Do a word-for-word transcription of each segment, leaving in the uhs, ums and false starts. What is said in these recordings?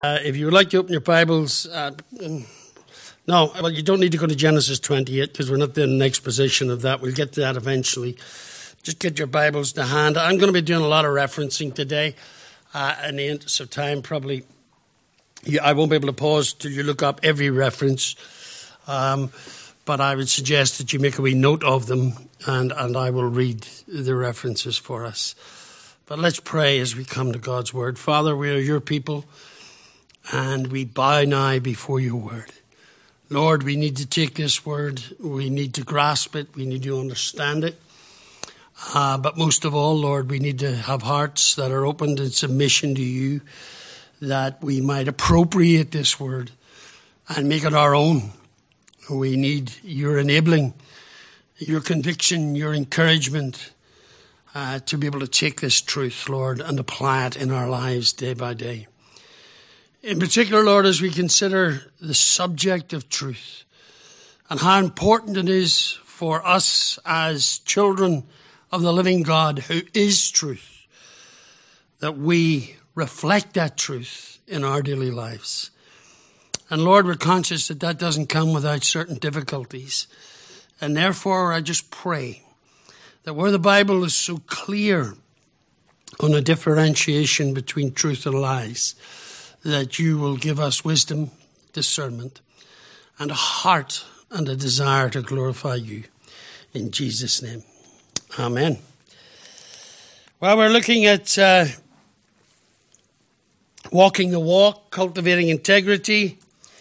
Uh, if you would like to open your Bibles, uh, no, well, you don't need to go to Genesis twenty-eight because we're not in an exposition of that. We'll get to that eventually. Just get your Bibles to hand. I'm going to be doing a lot of referencing today. Uh, in the interest of time, probably you, I won't be able to pause till you look up every reference. Um, but I would suggest that you make a wee note of them, and, and I will read the references for us. But let's pray as we come to God's Word. Father, we are your people, and we bow now before your Word. Lord, we need to take this Word. We need to grasp it. We need to understand it. Uh, but most of all, Lord, we need to have hearts that are opened in submission to you, that we might appropriate this Word and make it our own. We need your enabling, your conviction, your encouragement uh, to be able to take this truth, Lord, and apply it in our lives day by day. In particular, Lord, as we consider the subject of truth and how important it is for us as children of the living God who is truth, that we reflect that truth in our daily lives. And Lord, we're conscious that that doesn't come without certain difficulties. And therefore, I just pray that where the Bible is so clear on a differentiation between truth and lies, that you will give us wisdom, discernment, and a heart and a desire to glorify you. In Jesus' name, amen. Well, we're looking at uh, walking the walk, cultivating integrity.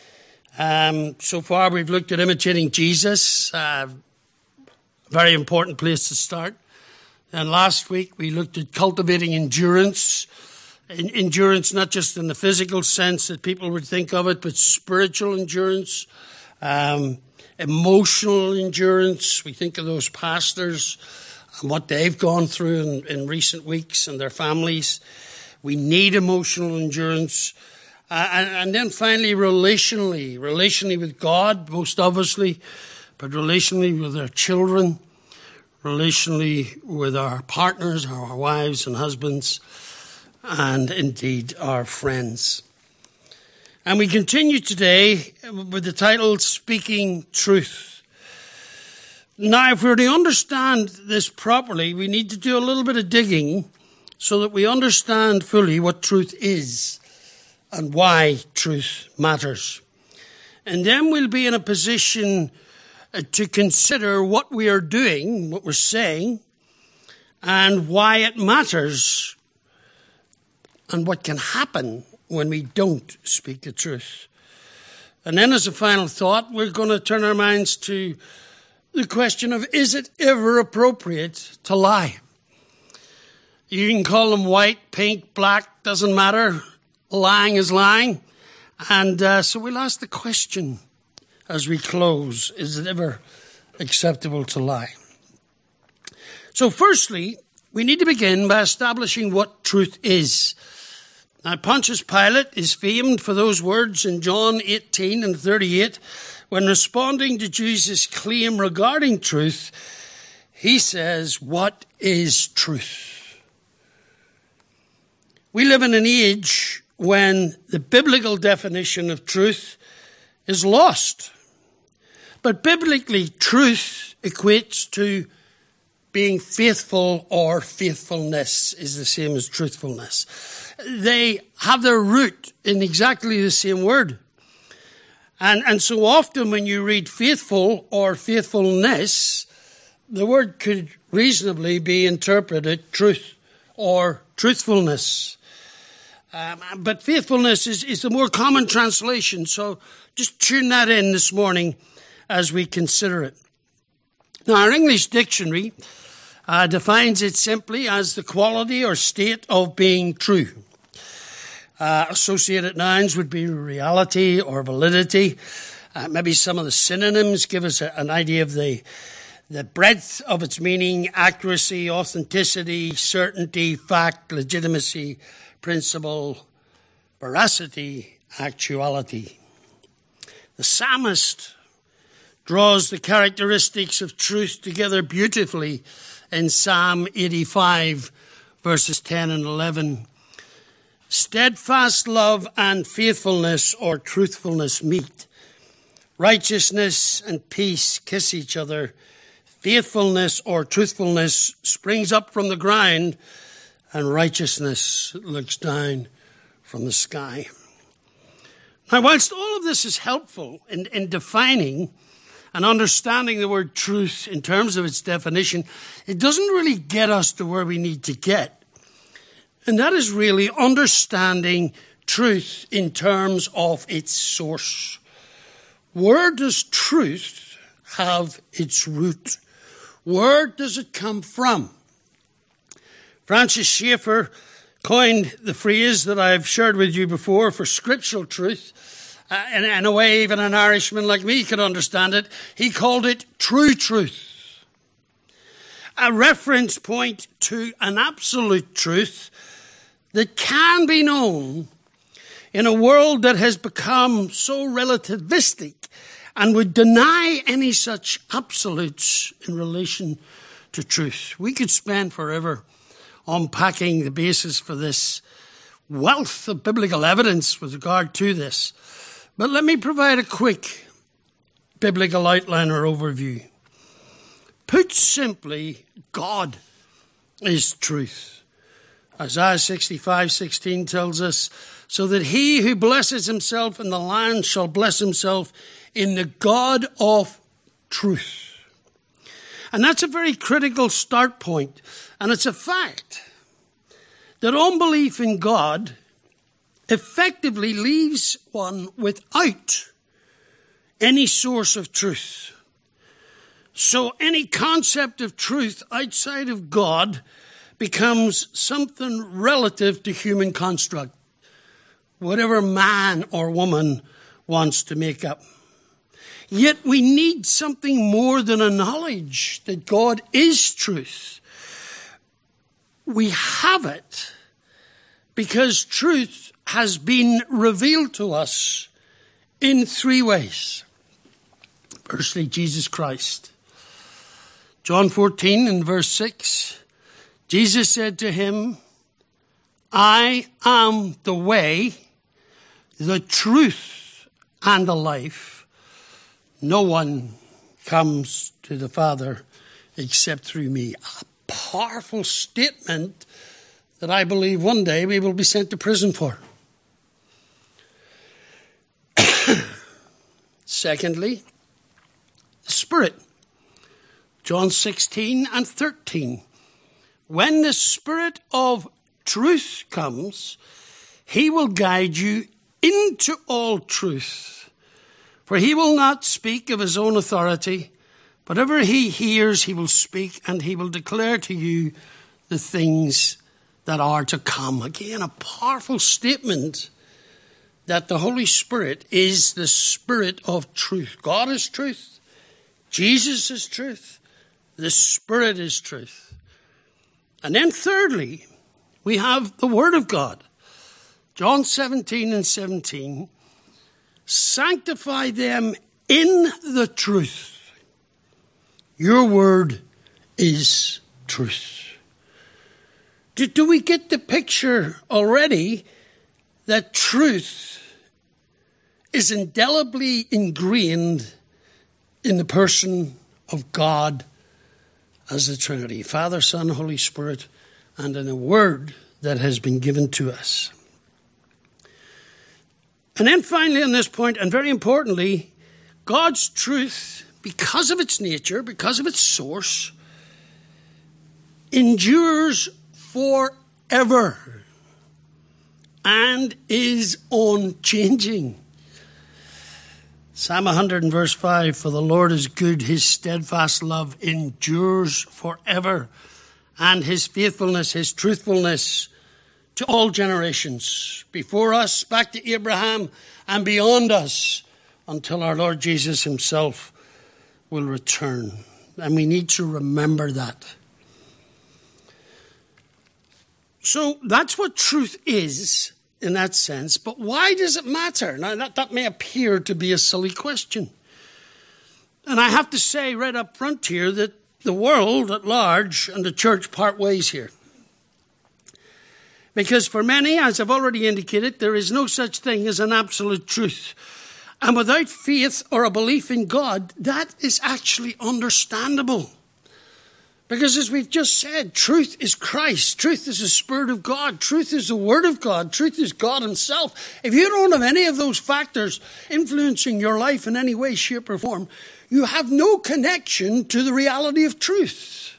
Um, so far, we've looked at imitating Jesus, uh, a very important place to start. And last week, we looked at cultivating endurance. Endurance, not just in the physical sense that people would think of it, but spiritual endurance, um, emotional endurance. We think of those pastors and what they've gone through in, in recent weeks and their families. We need emotional endurance. Uh, and, and then finally, relationally, relationally with God, most obviously, but relationally with our children, relationally with our partners, our wives and husbands, and indeed our friends. And we continue today with the title, Speaking Truth. Now, if we're to understand this properly, we need to do a little bit of digging so that we understand fully what truth is and why truth matters. And then we'll be in a position to consider what we are doing, what we're saying, and why it matters, and what can happen when we don't speak the truth. And then as a final thought, we're going to turn our minds to the question of, is it ever appropriate to lie? You can call them white, pink, black, doesn't matter. Lying is lying. And uh, so we'll ask the question as we close, is it ever acceptable to lie? So firstly, we need to begin by establishing what truth is. Now, Pontius Pilate is famed for those words in John eighteen and thirty-eight. When responding to Jesus' claim regarding truth, he says, what is truth? We live in an age when the biblical definition of truth is lost. But biblically, truth equates to being faithful, or faithfulness is the same as truthfulness. They have their root in exactly the same word. And, and so often when you read faithful or faithfulness, the word could reasonably be interpreted truth or truthfulness. Um, but faithfulness is, is the more common translation. So just tune that in this morning as we consider it. Now, our English dictionary uh, defines it simply as the quality or state of being true. Uh, associated nouns would be reality or validity. Uh, maybe some of the synonyms give us a, an idea of the, the breadth of its meaning: accuracy, authenticity, certainty, fact, legitimacy, principle, veracity, actuality. The psalmist draws the characteristics of truth together beautifully in Psalm eighty-five, verses ten and eleven. Steadfast love and faithfulness or truthfulness meet. Righteousness and peace kiss each other. Faithfulness or truthfulness springs up from the ground, and righteousness looks down from the sky. Now, whilst all of this is helpful in, in defining and understanding the word truth in terms of its definition, it doesn't really get us to where we need to get. And that is really understanding truth in terms of its source. Where does truth have its root? Where does it come from? Francis Schaeffer coined the phrase that I've shared with you before for scriptural truth. Uh, in, in a way, even an Irishman like me could understand it. He called it true truth. A reference point to an absolute truth that can be known in a world that has become so relativistic and would deny any such absolutes in relation to truth. We could spend forever unpacking the basis for this wealth of biblical evidence with regard to this. But let me provide a quick biblical outline or overview. Put simply, God is truth. Isaiah sixty-five sixteen tells us, so that he who blesses himself in the land shall bless himself in the God of truth. And that's a very critical start point. And it's a fact that unbelief in God effectively leaves one without any source of truth. So any concept of truth outside of God becomes something relative to human construct, whatever man or woman wants to make up. Yet we need something more than a knowledge that God is truth. We have it because truth has been revealed to us in three ways. Firstly, Jesus Christ. John fourteen and verse six, Jesus said to him, I am the way, the truth, and the life. No one comes to the Father except through me. A powerful statement that I believe one day we will be sent to prison for. Secondly, the Spirit. John sixteen and thirteen. When the Spirit of truth comes, he will guide you into all truth. For he will not speak of his own authority, but whatever he hears, he will speak, and he will declare to you the things that are to come. Again, a powerful statement that the Holy Spirit is the Spirit of truth. God is truth. Jesus is truth. The Spirit is truth. And then thirdly, we have the Word of God. John seventeen and seventeen. Sanctify them in the truth. Your word is truth. Do, do we get the picture already that truth is indelibly ingrained in the person of God as the Trinity, Father, Son, Holy Spirit, and in a word that has been given to us. And then finally on this point, and very importantly, God's truth, because of its nature, because of its source, endures forever and is unchanging. Psalm one hundred and verse five, for the Lord is good, his steadfast love endures forever, and his faithfulness, his truthfulness to all generations, before us, back to Abraham, and beyond us, until our Lord Jesus himself will return. And we need to remember that. So that's what truth is in that sense. But why does it matter? Now, that, that may appear to be a silly question. And I have to say right up front here that the world at large and the church part ways here. Because for many, as I've already indicated, there is no such thing as an absolute truth. And without faith or a belief in God, that is actually understandable. Because as we've just said, truth is Christ. Truth is the Spirit of God. Truth is the Word of God. Truth is God Himself. If you don't have any of those factors influencing your life in any way, shape, or form, you have no connection to the reality of truth.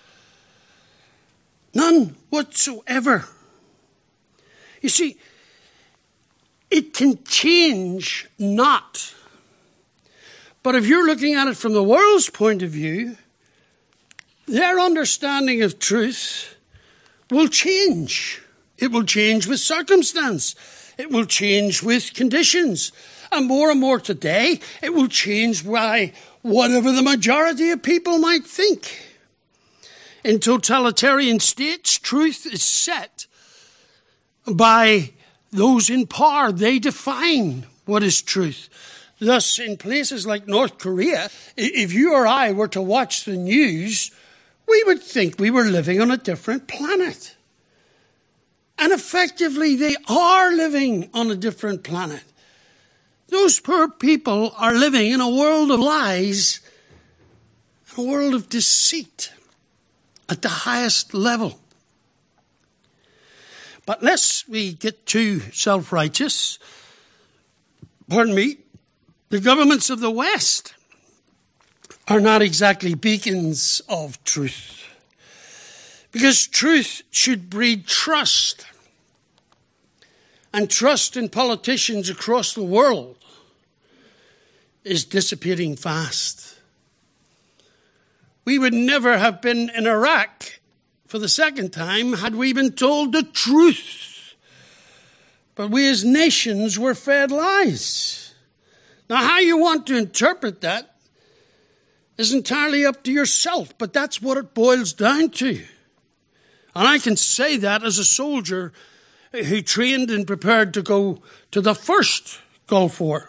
None whatsoever. You see, it can change not. But if you're looking at it from the world's point of view, their understanding of truth will change. It will change with circumstance. It will change with conditions. And more and more today, it will change by whatever the majority of people might think. In totalitarian states, truth is set by those in power. They define what is truth. Thus, in places like North Korea, if you or I were to watch the news, we would think we were living on a different planet. And effectively, they are living on a different planet. Those poor people are living in a world of lies, a world of deceit at the highest level. But lest we get too self-righteous, pardon me, the governments of the West are not exactly beacons of truth. Because truth should breed trust. And trust in politicians across the world is dissipating fast. We would never have been in Iraq for the second time had we been told the truth. But we as nations were fed lies. Now, how you want to interpret that is entirely up to yourself, but that's what it boils down to. And I can say that as a soldier who trained and prepared to go to the first Gulf War.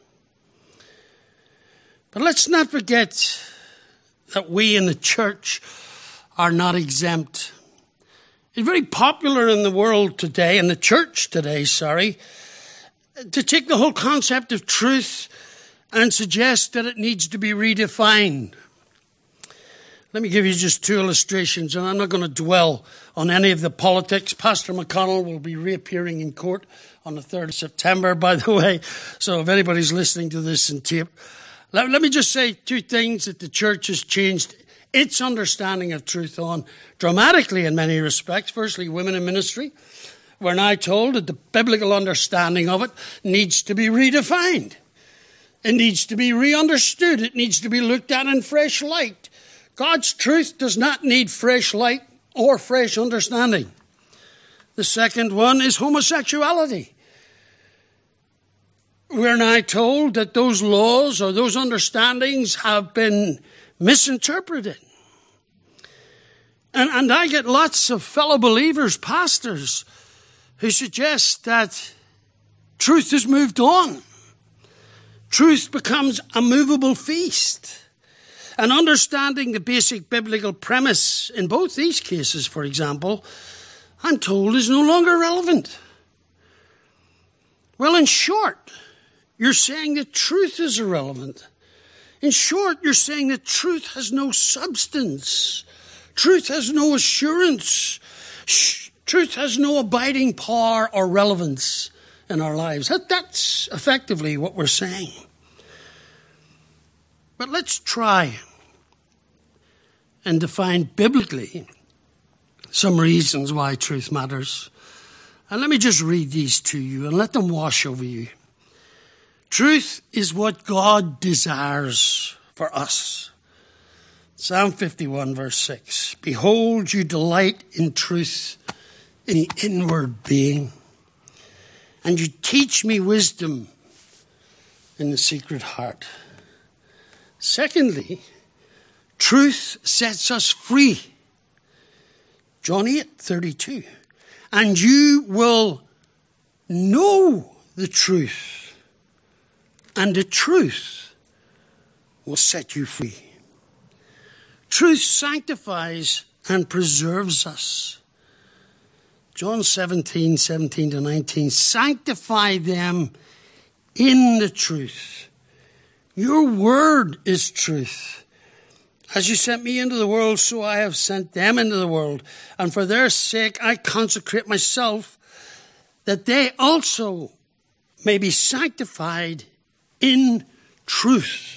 But let's not forget that we in the church are not exempt. It's very popular in the world today, in the church today, sorry, to take the whole concept of truth and suggest that it needs to be redefined. Let me give you just two illustrations, and I'm not going to dwell on any of the politics. Pastor McConnell will be reappearing in court on the third of September, by the way, so if anybody's listening to this in tape, let, let me just say two things that the church has changed its understanding of truth on dramatically in many respects. Firstly, women in ministry. We're now told that the biblical understanding of it needs to be redefined. It needs to be re-understood. It needs to be looked at in fresh light. God's truth does not need fresh light or fresh understanding. The second one is homosexuality. We're now told that those laws or those understandings have been misinterpreted. And, and I get lots of fellow believers, pastors, who suggest that truth has moved on. Truth becomes a movable feast. And understanding the basic biblical premise in both these cases, for example, I'm told is no longer relevant. Well, in short, you're saying that truth is irrelevant. In short, you're saying that truth has no substance. Truth has no assurance. Truth has no abiding power or relevance in our lives. That, that's effectively what we're saying. But let's try and define biblically some reasons why truth matters. And let me just read these to you and let them wash over you. Truth is what God desires for us. Psalm fifty-one, verse six. Behold, you delight in truth in the inward being, and you teach me wisdom in the secret heart. Secondly, truth sets us free. John eight, thirty-two. And you will know the truth, and the truth will set you free. Truth sanctifies and preserves us. John seventeen, seventeen to nineteen. Sanctify them in the truth. Your word is truth. As you sent me into the world, so I have sent them into the world. And for their sake I consecrate myself, that they also may be sanctified in truth.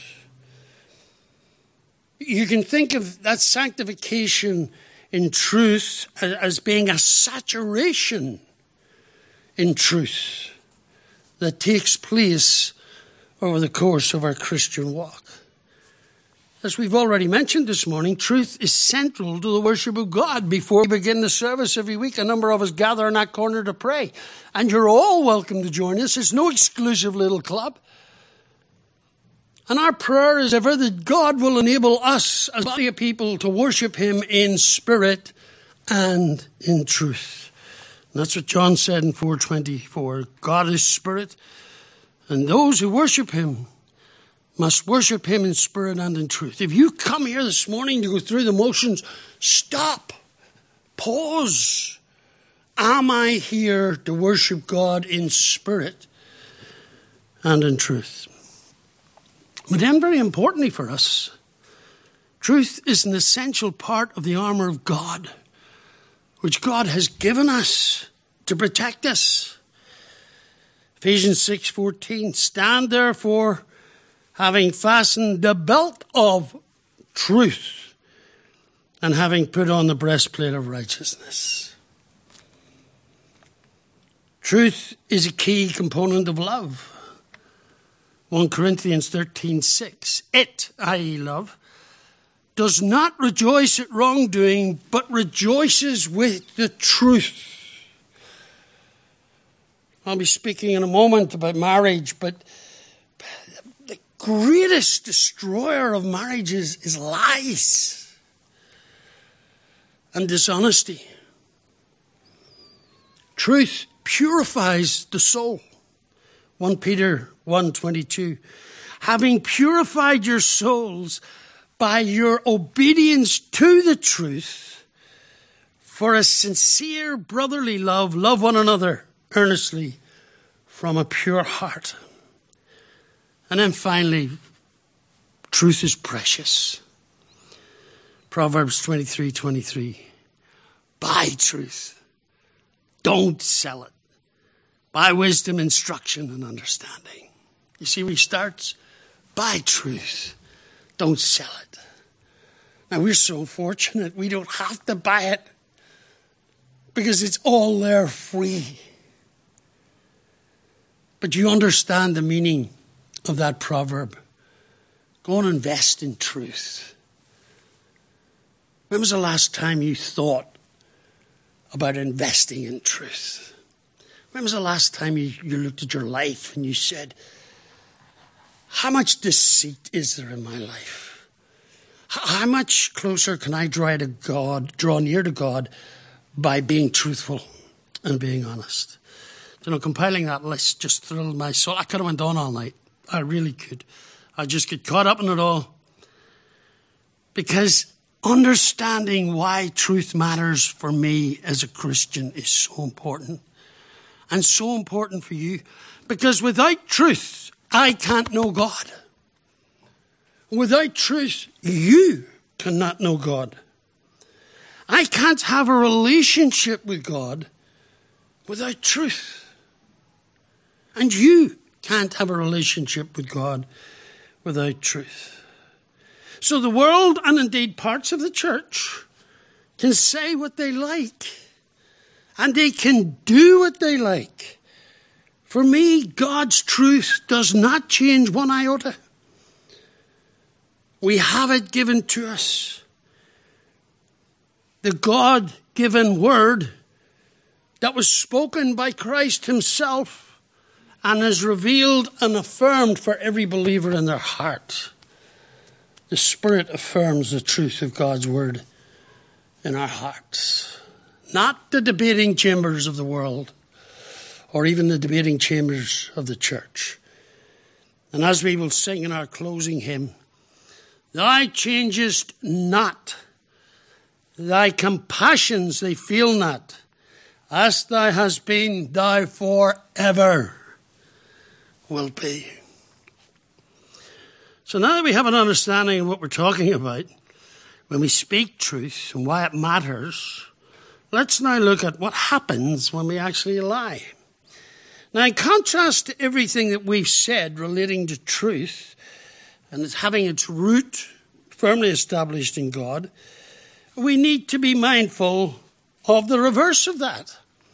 You can think of that sanctification in truth as being a saturation in truth that takes place over the course of our Christian walk. As we've already mentioned this morning, truth is central to the worship of God. Before we begin the service every week, a number of us gather in that corner to pray. And you're all welcome to join us. It's no exclusive little club. And our prayer is ever that God will enable us as a body of people to worship him in spirit and in truth. And that's what John said in four twenty-four. God is spirit, and those who worship him must worship him in spirit and in truth. If you come here this morning to go through the motions, stop. Pause. Am I here to worship God in spirit and in truth? But then, very importantly for us, truth is an essential part of the armor of God, which God has given us to protect us. Ephesians six fourteen, stand therefore, having fastened the belt of truth, and having put on the breastplate of righteousness. Truth is a key component of love. First Corinthians thirteen six. It, that is love, does not rejoice at wrongdoing, but rejoices with the truth. I'll be speaking in a moment about marriage, but the greatest destroyer of marriages is lies and dishonesty. Truth purifies the soul. First Peter one twenty-two. Having purified your souls by your obedience to the truth, for a sincere brotherly love, love one another earnestly from a pure heart. And then finally, truth is precious. Proverbs twenty-three twenty-three. Buy truth. Don't sell it. Buy wisdom, instruction, and understanding. You see where he starts? Buy truth. Don't sell it. Now, we're so fortunate we don't have to buy it because it's all there free. But you understand the meaning of that proverb. Go and invest in truth. When was the last time you thought about investing in truth? When was the last time you, you looked at your life and you said, how much deceit is there in my life? How much closer can I draw to God, draw near to God by being truthful and being honest? You know, compiling that list just thrilled my soul. I could have went on all night. I really could. I just get caught up in it all. Because understanding why truth matters for me as a Christian is so important. And so important for you. Because without truth, I can't know God. Without truth, you cannot know God. I can't have a relationship with God without truth. And you can't have a relationship with God without truth. So the world, and indeed parts of the church, can say what they like. And they can do what they like. For me, God's truth does not change one iota. We have it given to us. The God-given word that was spoken by Christ himself and is revealed and affirmed for every believer in their heart. The Spirit affirms the truth of God's word in our hearts. Not the debating chambers of the world or even the debating chambers of the church. And as we will sing in our closing hymn, Thou changest not, thy compassions they feel not, As thou hast been, thou forever will be. So now that we have an understanding of what we're talking about, when we speak truth and why it matters, let's now look at what happens when we actually lie. Now, in contrast to everything that we've said relating to truth and it's having its root firmly established in God, we need to be mindful of the reverse of that.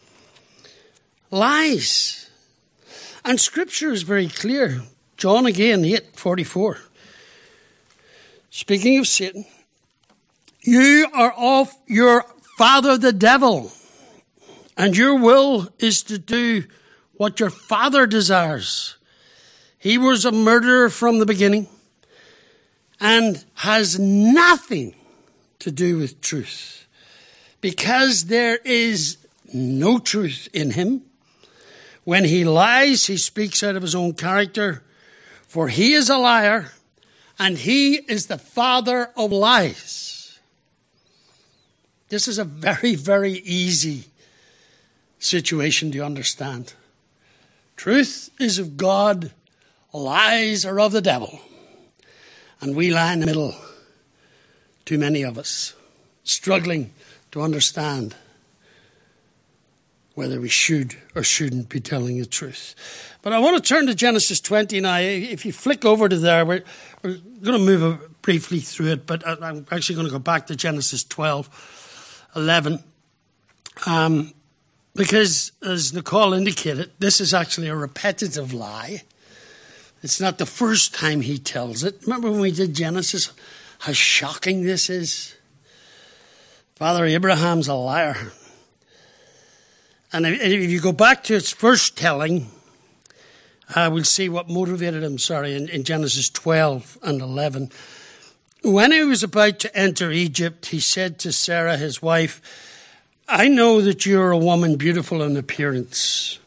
Lies. And Scripture is very clear. John again, eight forty-four. Speaking of Satan, you are of your father the devil, and your will is to do what your father desires. He was a murderer from the beginning and has nothing to do with truth, because there is no truth in him. When he lies, he speaks out of his own character, for he is a liar, and he is the father of lies. This is a very, very easy situation to understand. Truth is of God, lies are of the devil. And we lie in the middle, too many of us, struggling to understand whether we should or shouldn't be telling the truth. But I want to turn to Genesis twenty now. If you flick over to there, we're, we're going to move briefly through it, but I'm actually going to go back to Genesis twelve, eleven. Um, because, as Nicole indicated, this is actually a repetitive lie. It's not the first time he tells it. Remember when we did Genesis, how shocking this is? Father Abraham's a liar. And if you go back to its first telling, uh, we'll see what motivated him, sorry, in, in Genesis twelve and eleven. When he was about to enter Egypt, he said to Sarah, his wife, I know that you're a woman beautiful in appearance.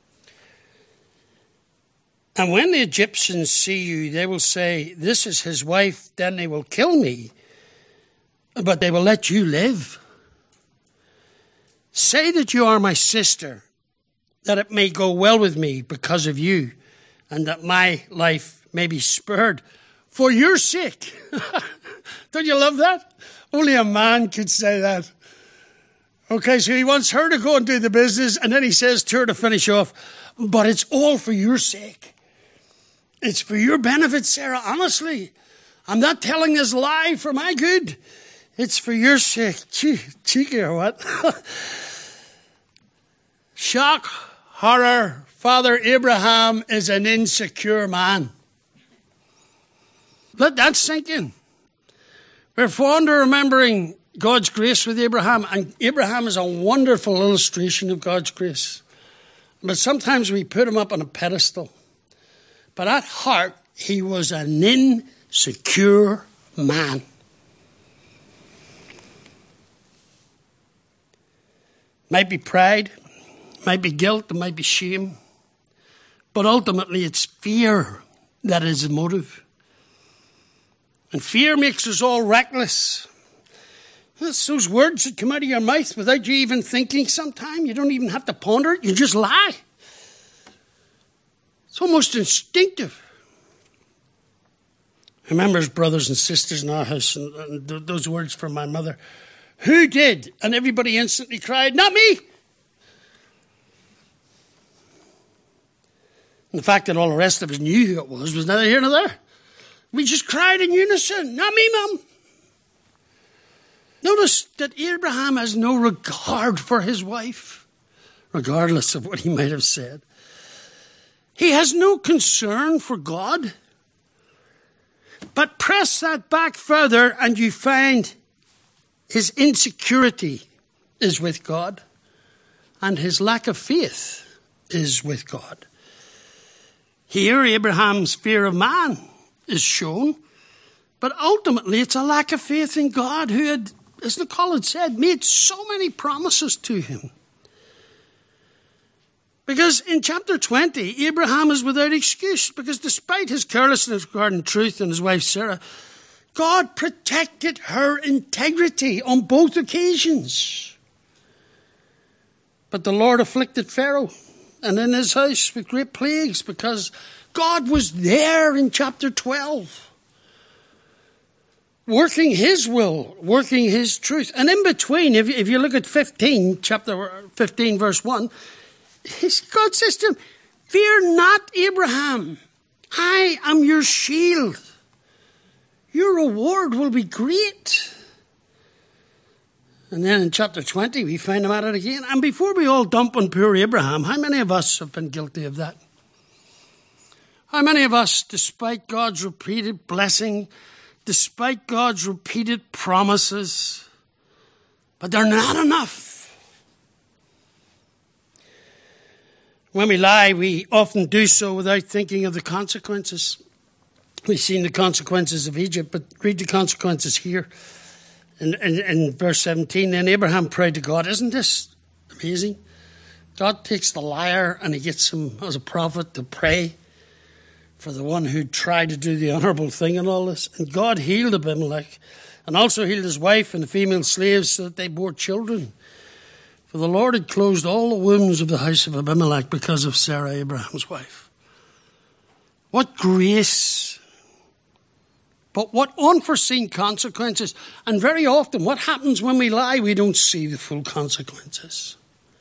And when the Egyptians see you, they will say, this is his wife, then they will kill me, but they will let you live. Say that you are my sister, that it may go well with me because of you, and that my life may be spared for your sake. Don't you love that? Only a man could say that. Okay, so he wants her to go and do the business, and then he says to her to finish off, but it's all for your sake. It's for your benefit, Sarah, honestly. I'm not telling this lie for my good. It's for your sake. Gee, cheeky or what? Shock, horror. Father Abraham is an insecure man. Let that sink in. We're fond of remembering God's grace with Abraham, and Abraham is a wonderful illustration of God's grace. But sometimes we put him up on a pedestal. But at heart, he was an insecure man. Might be pride, might be guilt, it might be shame. But ultimately, it's fear that is the motive. And fear makes us all reckless. It's those words that come out of your mouth without you even thinking sometime. You don't even have to ponder it. You just lie. It's almost instinctive. I remember as brothers and sisters in our house, and, and th- those words from my mother. Who did? And everybody instantly cried, not me. And the fact that all the rest of us knew who it was was neither here nor there. We just cried in unison, not me, Mum. Notice that Abraham has no regard for his wife, regardless of what he might have said. He has no concern for God. But press that back further and you find his insecurity is with God and his lack of faith is with God. Here, Abraham's fear of man is shown, but ultimately it's a lack of faith in God, who had, as Nicole had said, made so many promises to him. Because in chapter twenty, Abraham is without excuse, because despite his carelessness regarding truth and his wife Sarah, God protected her integrity on both occasions. But the Lord afflicted Pharaoh and in his house with great plagues, because God was there in chapter twelve, working his will, working his truth. And in between, if you, if you look at fifteen, chapter fifteen, verse one, God says to him, fear not, Abraham. I am your shield. Your reward will be great. And then in chapter twenty, we find him at it again. And before we all dump on poor Abraham, how many of us have been guilty of that? How many of us, despite God's repeated blessing, despite God's repeated promises, but they're not enough? When we lie, we often do so without thinking of the consequences. We've seen the consequences of Egypt, but read the consequences here. In, in, in verse seventeen, then Abraham prayed to God. Isn't this amazing? God takes the liar and he gets him as a prophet to pray for the one who tried to do the honorable thing and all this. And God healed Abimelech and also healed his wife and the female slaves so that they bore children. For the Lord had closed all the wombs of the house of Abimelech because of Sarah, Abraham's wife. What grace! But what unforeseen consequences. And very often, what happens when we lie? We don't see the full consequences.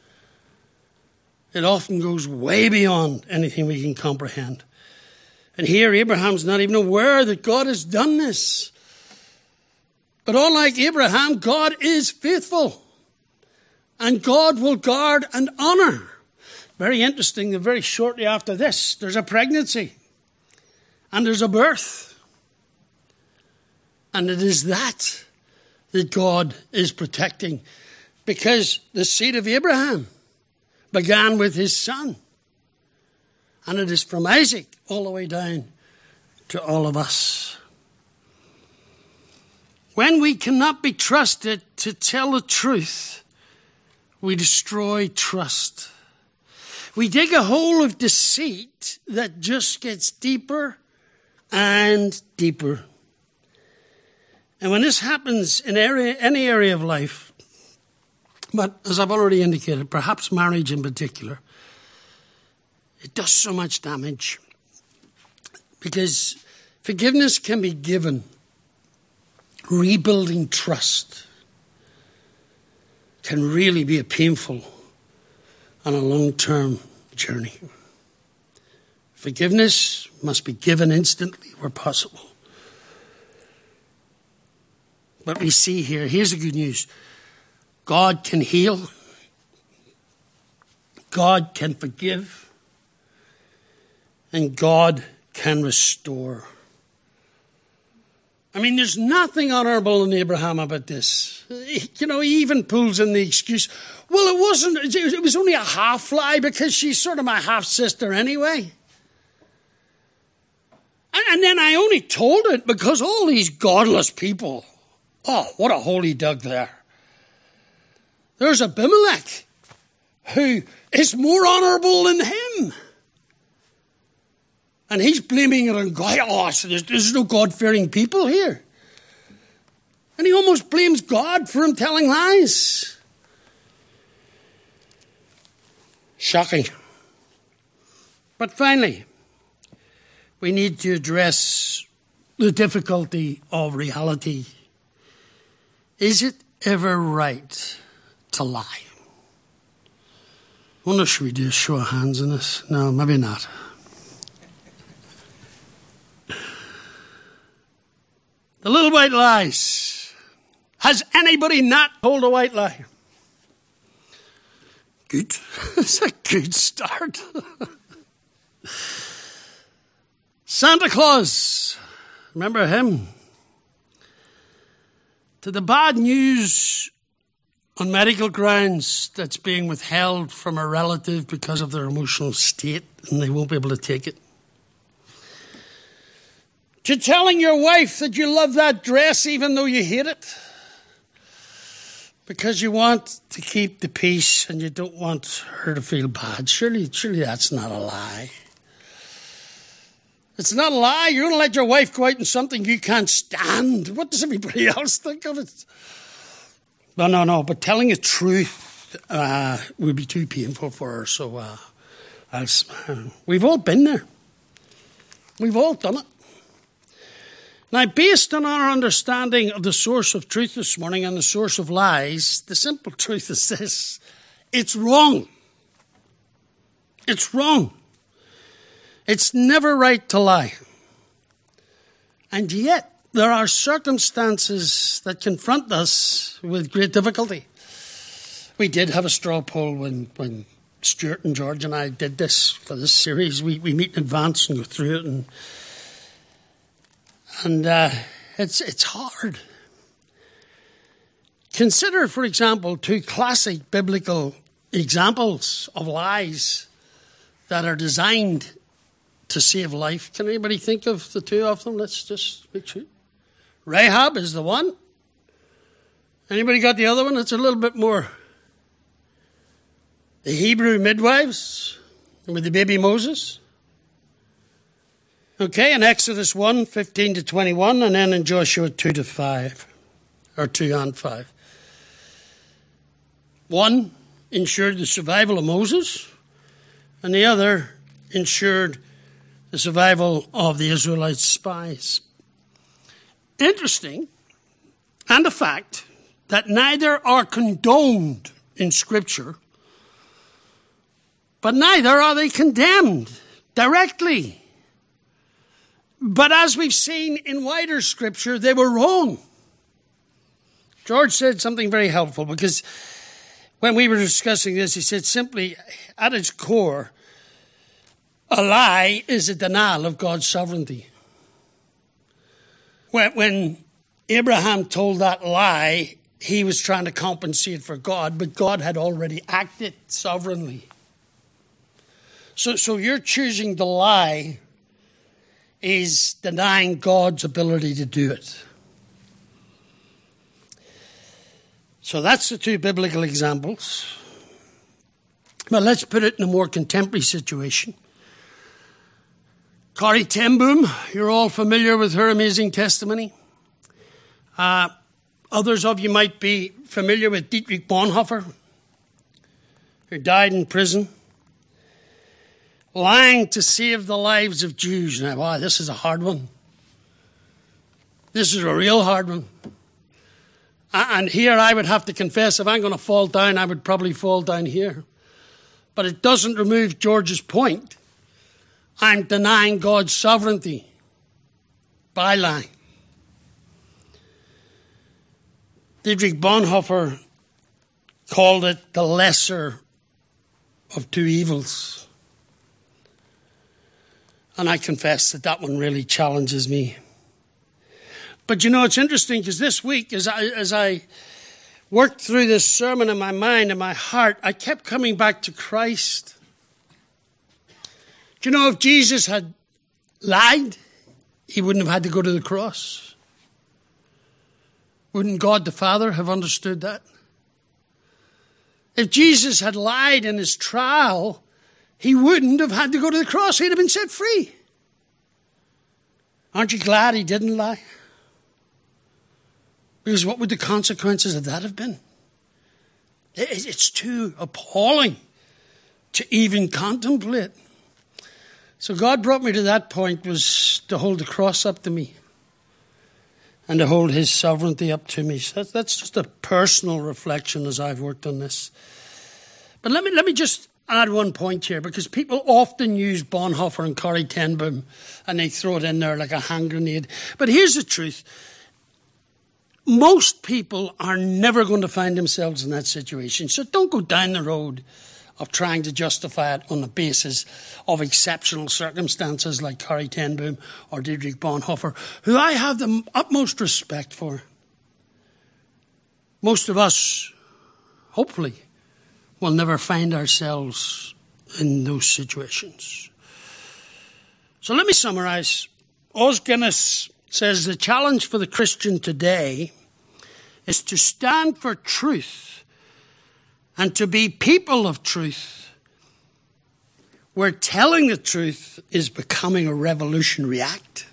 It often goes way beyond anything we can comprehend. And here, Abraham's not even aware that God has done this. But unlike Abraham, God is faithful. And God will guard and honor. Very interesting that very shortly after this, there's a pregnancy. And there's a birth. And it is that that God is protecting, because the seed of Abraham began with his son. And it is from Isaac all the way down to all of us. When we cannot be trusted to tell the truth, we destroy trust. We dig a hole of deceit that just gets deeper and deeper. And when this happens in area, any area of life, but as I've already indicated, perhaps marriage in particular, it does so much damage. Because forgiveness can be given. Rebuilding trust can really be a painful and a long-term journey. Forgiveness must be given instantly where possible. But we see here, here's the good news. God can heal. God can forgive. And God can restore. I mean, there's nothing honorable in Abraham about this. You know, he even pulls in the excuse, well, it wasn't, it was only a half lie because she's sort of my half-sister anyway. And then I only told it because all these godless people, oh, what a hole he dug there. There's Abimelech, who is more honorable than him. And he's blaming it on God. Oh, so there's, there's no God-fearing people here. And he almost blames God for him telling lies. Shocking. But finally, we need to address the difficulty of reality. Is it ever right to lie? I wonder, should we do a show of hands on this? No, maybe not. The little white lies. Has anybody not told a white lie? Good. It's a good start. Santa Claus. Remember him? To the bad news on medical grounds that's being withheld from a relative because of their emotional state and they won't be able to take it. To telling your wife that you love that dress even though you hate it. Because you want to keep the peace and you don't want her to feel bad. Surely, surely that's not a lie. It's not a lie. You're going to let your wife go out in something you can't stand. What does everybody else think of it? No, no, no. But telling the truth truth uh, would be too painful for her. So uh, I'll smile. We've all been there. We've all done it. Now, based on our understanding of the source of truth this morning and the source of lies, the simple truth is this: it's wrong. It's wrong. It's never right to lie. And yet, there are circumstances that confront us with great difficulty. We did have a straw poll when, when Stuart and George and I did this for this series. We, we meet in advance and go through it, and and uh, it's it's hard. Consider, for example, two classic biblical examples of lies that are designed to save life. Can anybody think of the two of them? Let's just make sure. Rahab is the one. Anybody got the other one? It's a little bit more. The Hebrew midwives with the baby Moses. Okay, in Exodus one, fifteen to twenty-one, and then in Joshua two to five, or two and five. One ensured the survival of Moses, and the other ensured the survival of the Israelite spies. Interesting, and a fact, that neither are condoned in Scripture, but neither are they condemned directly. But as we've seen in wider Scripture, they were wrong. George said something very helpful, because when we were discussing this, he said simply, at its core, a lie is a denial of God's sovereignty. When, when Abraham told that lie, he was trying to compensate for God, but God had already acted sovereignly. So, so you're choosing the lie is denying God's ability to do it. So that's the two biblical examples. Well, let's put it in a more contemporary situation. Corrie ten Boom, you're all familiar with her amazing testimony. Uh, others of you might be familiar with Dietrich Bonhoeffer, who died in prison, lying to save the lives of Jews. Now, wow, this is a hard one. This is a real hard one. And here I would have to confess, if I'm going to fall down, I would probably fall down here. But it doesn't remove George's point. I'm denying God's sovereignty by lying. Dietrich Bonhoeffer called it the lesser of two evils. And I confess that that one really challenges me. But you know, it's interesting, because this week, as I, as I worked through this sermon in my mind and my heart, I kept coming back to Christ. Do you know, if Jesus had lied, he wouldn't have had to go to the cross. Wouldn't God the Father have understood that? If Jesus had lied in his trial, he wouldn't have had to go to the cross. He'd have been set free. Aren't you glad he didn't lie? Because what would the consequences of that have been? It's too appalling to even contemplate. So God brought me to that point, was to hold the cross up to me and to hold his sovereignty up to me. So that's just a personal reflection as I've worked on this. But let me let me just add one point here, because people often use Bonhoeffer and Corrie ten Boom and they throw it in there like a hand grenade. But here's the truth. Most people are never going to find themselves in that situation. So don't go down the road of trying to justify it on the basis of exceptional circumstances like Corrie ten Boom or Dietrich Bonhoeffer, who I have the utmost respect for. Most of us, hopefully, will never find ourselves in those situations. So let me summarize. Os Guinness says the challenge for the Christian today is to stand for truth and to be people of truth, where telling the truth is becoming a revolutionary act.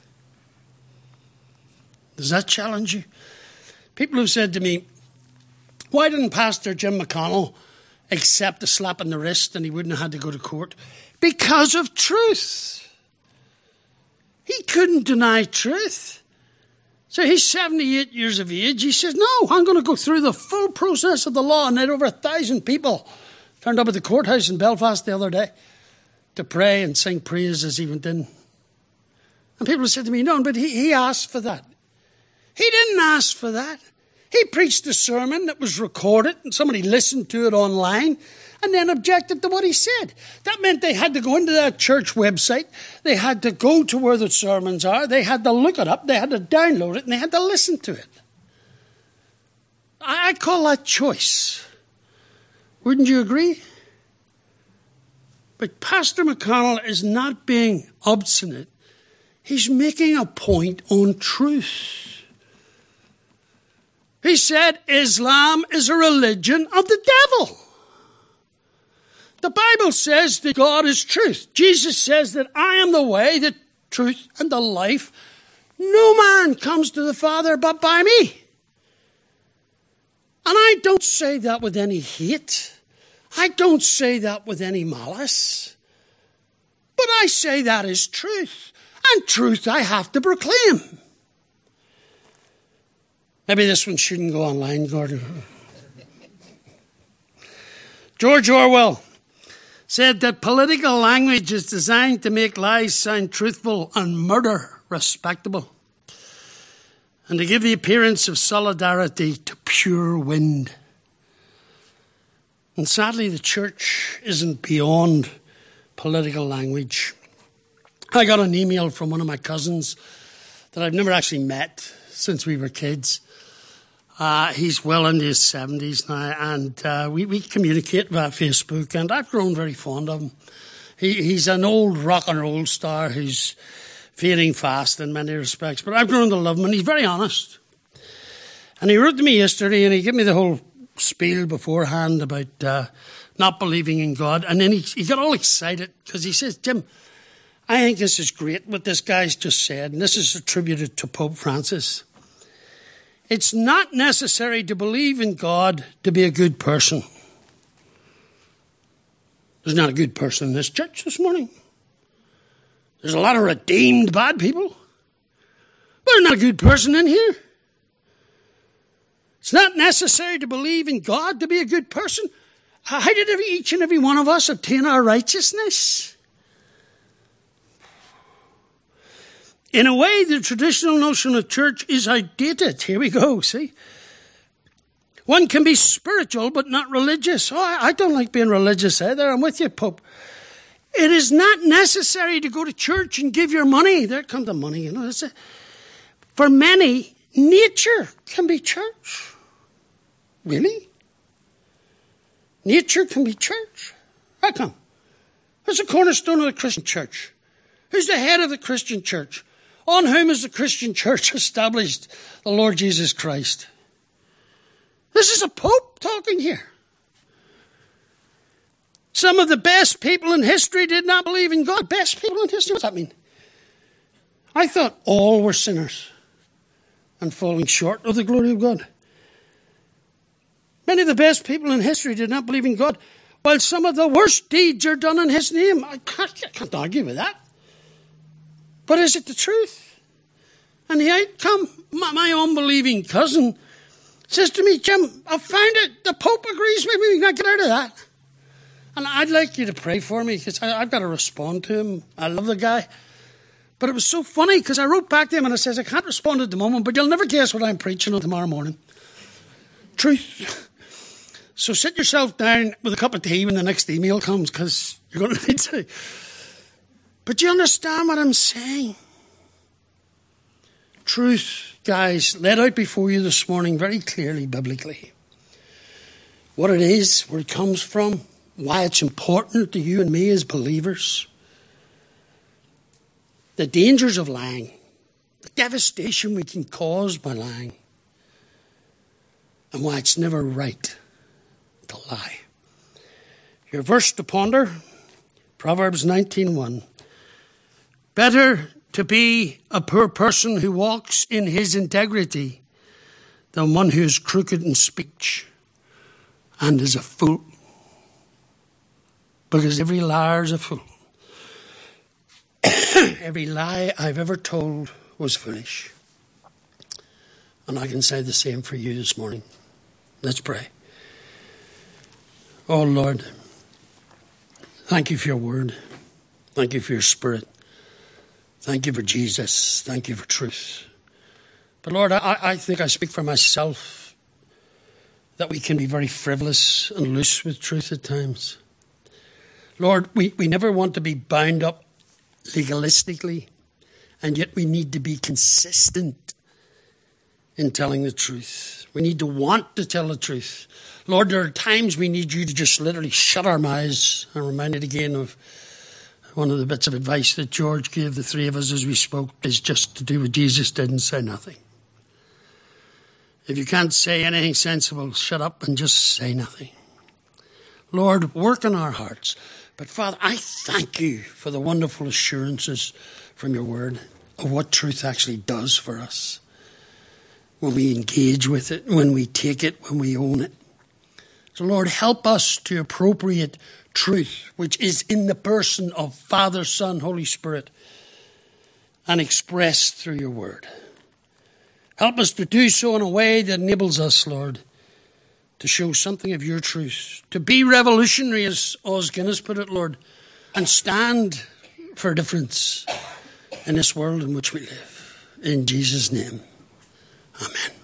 Does that challenge you? People have said to me, why didn't Pastor Jim McConnell except a slap on the wrist, and he wouldn't have had to go to court because of truth. He couldn't deny truth. So he's seventy-eight years of age. He says, no, I'm going to go through the full process of the law. And then over a thousand people turned up at the courthouse in Belfast the other day to pray and sing praise as he went in. And people said to me, no, but he, he asked for that. He didn't ask for that. He preached a sermon that was recorded and somebody listened to it online and then objected to what he said. That meant they had to go into that church website. They had to go to where the sermons are. They had to look it up. They had to download it and they had to listen to it. I call that choice. Wouldn't you agree? But Pastor McConnell is not being obstinate. He's making a point on truth. He said Islam is a religion of the devil. The Bible says that God is truth. Jesus says that I am the way, the truth, and the life. No man comes to the Father but by me. And I don't say that with any hate. I don't say that with any malice. But I say that is truth. And truth I have to proclaim. Maybe this one shouldn't go online, Gordon. George Orwell said that political language is designed to make lies sound truthful and murder respectable, and to give the appearance of solidarity to pure wind. And sadly, the church isn't beyond political language. I got an email from one of my cousins that I've never actually met since we were kids. Uh, he's well into his seventies now, and uh, we, we communicate via Facebook, and I've grown very fond of him. He, he's an old rock and roll star who's fading fast in many respects, but I've grown to love him, and he's very honest. And he wrote to me yesterday, and he gave me the whole spiel beforehand about uh, not believing in God, and then he, he got all excited, because he says, Jim, I think this is great what this guy's just said, and this is attributed to Pope Francis. It's not necessary to believe in God to be a good person. There's not a good person in this church this morning. There's a lot of redeemed bad people. But there's not a good person in here. It's not necessary to believe in God to be a good person. How did every, each and every one of us obtain our righteousness? In a way, the traditional notion of church is outdated. Here we go, see? One can be spiritual but not religious. Oh, I don't like being religious either. I'm with you, Pope. It is not necessary to go to church and give your money. There comes the money, you know. It's a, for many, nature can be church. Really? Nature can be church? How come? Who's the cornerstone of the Christian church? Who's the head of the Christian church? On whom is the Christian church established? The Lord Jesus Christ. This is a pope talking here. Some of the best people in history did not believe in God. Best people in history? What does that mean? I thought all were sinners and falling short of the glory of God. Many of the best people in history did not believe in God, while some of the worst deeds are done in his name. I can't, I can't argue with that. But is it the truth? And the outcome, my, my unbelieving cousin says to me, Jim, I found it. The Pope agrees with me. We got to get out of that. And I'd like you to pray for me, because I've got to respond to him. I love the guy. But it was so funny, because I wrote back to him and I says, I can't respond at the moment, but you'll never guess what I'm preaching on tomorrow morning. Truth. So sit yourself down with a cup of tea when the next email comes, because you're going to need to. But do you understand what I'm saying? Truth, guys, laid out before you this morning very clearly, biblically. What it is, where it comes from, why it's important to you and me as believers. The dangers of lying. The devastation we can cause by lying. And why it's never right to lie. Your verse to ponder, Proverbs nineteen one. Better to be a poor person who walks in his integrity than one who is crooked in speech and is a fool Because every liar's a fool. Every lie I've ever told was foolish. And I can say the same for you this morning. Let's pray. Oh Lord, thank you for your word. Thank you for your spirit. Thank you for Jesus. Thank you for truth. But Lord, I, I think I speak for myself that we can be very frivolous and loose with truth at times. Lord, we, we never want to be bound up legalistically, and yet we need to be consistent in telling the truth. We need to want to tell the truth. Lord, there are times we need you to just literally shut our mouths. I'm reminded again of one of the bits of advice that George gave the three of us as we spoke, is just to do what Jesus did and say nothing. If you can't say anything sensible, shut up and just say nothing. Lord, work in our hearts. But Father, I thank you for the wonderful assurances from your word of what truth actually does for us. When we engage with it, when we take it, when we own it. So Lord, help us to appropriate truth, which is in the person of Father, Son, Holy Spirit, and expressed through your word. Help us to do so in a way that enables us, Lord, to show something of your truth, to be revolutionary, as Os Guinness put it, Lord, and stand for a difference in this world in which we live. In Jesus' name, amen.